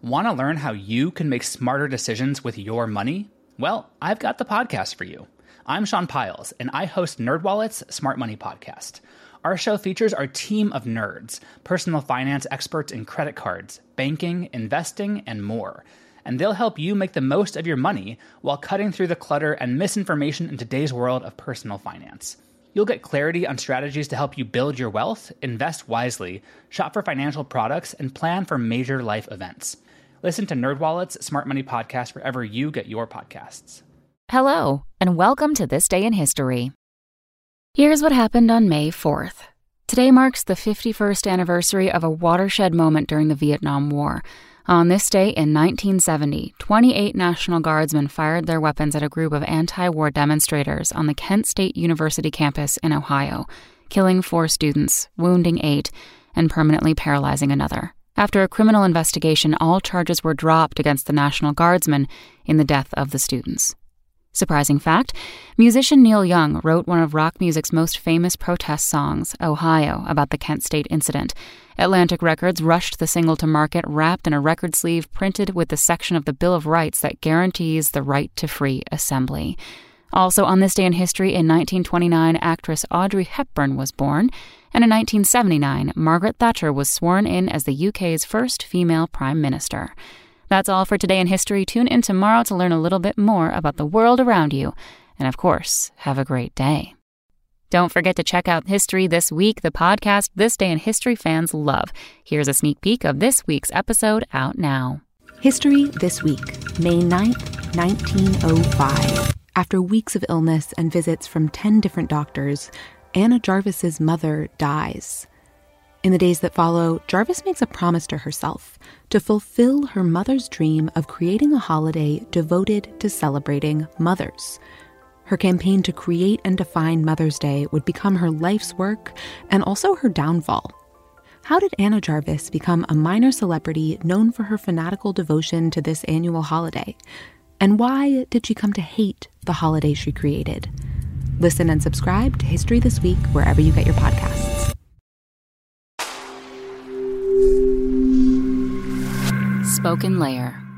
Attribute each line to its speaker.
Speaker 1: Want to learn how you can make smarter decisions with your money? Well, I've got the podcast for you. I'm Sean Piles, and I host NerdWallet's Smart Money Podcast. Our show features our team of nerds, personal finance experts in credit cards, banking, investing, and more. And they'll help you make the most of your money while cutting through the clutter and misinformation in today's world of personal finance. You'll get clarity on strategies to help you build your wealth, invest wisely, shop for financial products, and plan for major life events. Listen to NerdWallet's Smart Money Podcast wherever you get your podcasts.
Speaker 2: Hello, and welcome to This Day in History. Here's what happened on May 4th. Today marks the 51st anniversary of a watershed moment during the Vietnam War. On this day in 1970, 28 National Guardsmen fired their weapons at a group of anti-war demonstrators on the Kent State University campus in Ohio, killing 4 students, wounding 8, and permanently paralyzing another. After a criminal investigation, all charges were dropped against the National Guardsmen in the death of the students. Surprising fact, musician Neil Young wrote one of rock music's most famous protest songs, Ohio, about the Kent State incident. Atlantic Records rushed the single to market wrapped in a record sleeve printed with the section of the Bill of Rights that guarantees the right to free assembly. Also on this day in history, in 1929, actress Audrey Hepburn was born, and in 1979, Margaret Thatcher was sworn in as the UK's first female prime minister. That's all for today in history. Tune in tomorrow to learn a little bit more about the world around you. And of course, have a great day. Don't forget to check out History This Week, the podcast This Day in History fans love. Here's a sneak peek of this week's episode out now.
Speaker 3: History This Week, May 9th, 1905. After weeks of illness and visits from 10 different doctors, Anna Jarvis's mother dies. In the days that follow, Jarvis makes a promise to herself to fulfill her mother's dream of creating a holiday devoted to celebrating mothers. Her campaign to create and define Mother's Day would become her life's work and also her downfall. How did Anna Jarvis become a minor celebrity known for her fanatical devotion to this annual holiday? And why did she come to hate the holiday she created? Listen and subscribe to History This Week wherever you get your podcasts.
Speaker 2: Spoken Layer.